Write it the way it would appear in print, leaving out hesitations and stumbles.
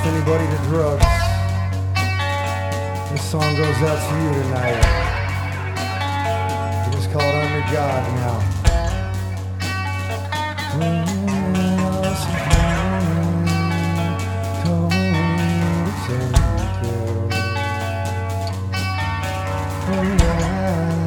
anybody to drugs. This song goes out to you tonight. You just call it I'm Your God now. Oh,